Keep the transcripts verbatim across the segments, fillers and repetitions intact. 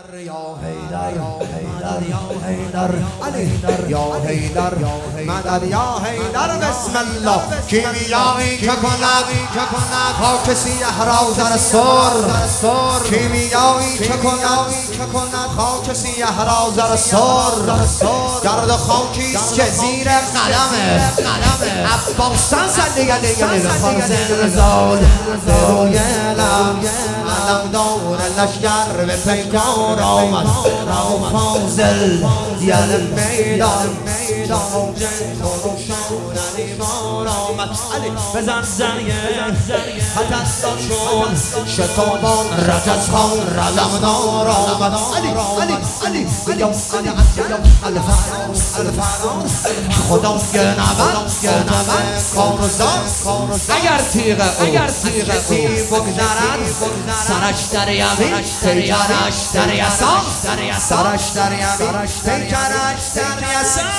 یا حیدر مدد یا حیدر علی یا حیدر مدد یا حیدر بسم الله. کیمیایی که کند خاک سیه را در سر، کیمیایی که کند خاک سیه را در سر، گرد خاکیست که زیر قلمه عباسان سلیگه دیگه خانزن رزال روی لب علم دار لشگر به پیکار آمد را فاضل یل میدان موجه تو روشان ایمان آمد. علی بزن زنیه حتستان شد شتابان رجز خان رلم دار آمد. علی علی علی علی الفران الفران خدا گنبت گنبت کارزار اگر تیغ او اگر تیغ او بگذرد سرش در یمین پیکرش در یسار سرش در یمین پیکرش در یسار.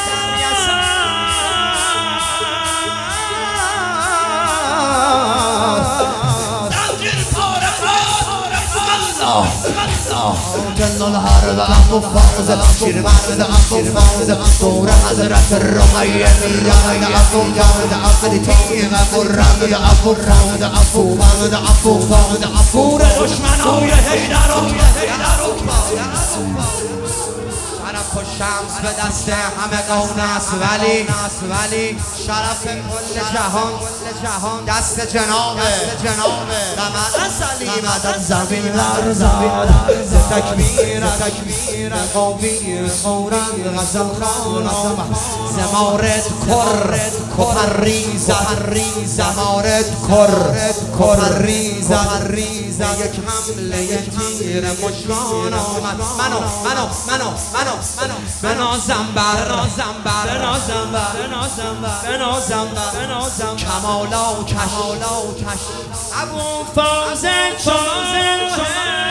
جل الحرب ابو فاضل شیر مرد ابو فاضل دور حضرت رقیه میرد ابو جاد عقل تیم ابو رمد ابو رمد ابو مرد ابو فاضل ابو دشمنای حیدر شرف و شمس به دست همه قوم است ولی ولی شرف کل جهان دست جنابه قمر اصلی مدد زمین لرزاد ز تکبیر تکبیر قوی خورم غزل خان آمد ز مورد کر کر ریزه مورد کر کر ریزه یک حمله یک تیر مشکان آمد. منو منو منو منو منو بنازم بر بنازم بر بنازم بر بنازم بر بنازم بر بنازم کمالا و کمالا و کش ابو فاضل فاضل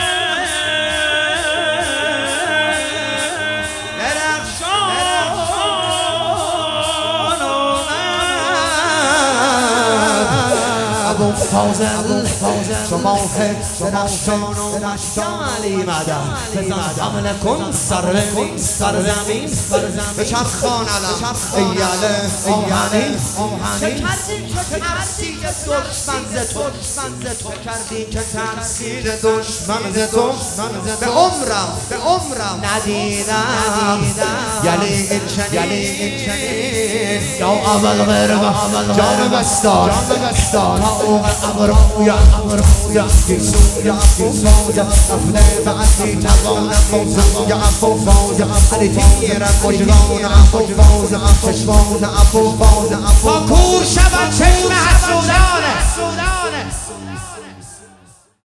ابو فاضل شما درخشان و مشتان علی مدد بزن حمله کن سر زمین سر زمین به چرخان علم ایاله آهنی چه کردی که ترسید دشمن ز تو چه کردی که ترسید دشمن ز تو به عمرم به عمرم ندیدم یلی این چنین یا اول غرب جان بستان اوه امرویا امرویا کیسویا کیسویا افله بعدی نوانم موزویا ابو فاضل علی تیرم مجران ابو فاضل چشمان ابو فاضل با کور شود چشم حسود